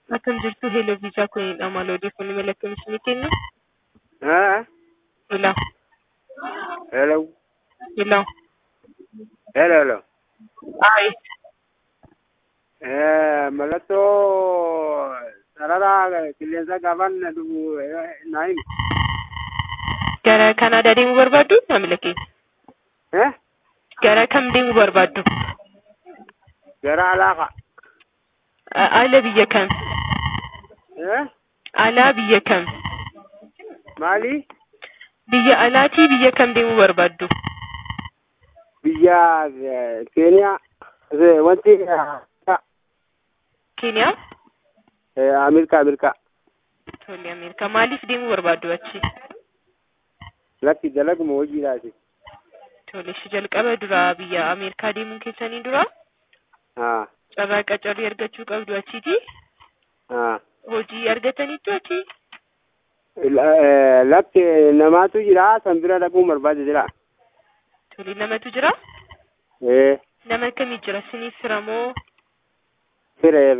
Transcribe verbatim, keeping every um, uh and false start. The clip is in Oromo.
Akkam jirtu Hello Visa kun amala odeeffannoo mallattoo isinii kennu. Ah, Hello. hello, Hello. hello, hello. Ai. Eh, mallattoo sarara qilleensa gaafa dhufu naan Gara Kanaadaa deemuu barbaaddu maamila keenya? eh Gara kam deemuu barbaaddu? gara alaaqa A- Ala biyya kam? eh Alaa biyya kam? maali Biyya alaatii biyya kam deemuu barbaaddu? biyya eh, Keeniyaa eh, wanti eh, Keeniyaa? eh, Ameerikaa Ameerikaa Tole Ameerikaa. Maaliif deemuu barbaaddu achi? lakki dalaguma hojiidhaati. Tole shi jalqaba dura biyya Ameerikaa deemuun keessanii dura Ah, carraa qacarrii argachuu qabdu achiiti. ah. Hojii argataniitu achi. La- eh, lakki namaatu jira san bira dhaquun barbaade jira. Tole namatu jira? Eh, Nama akkamii jira? Siniif fira moo? fira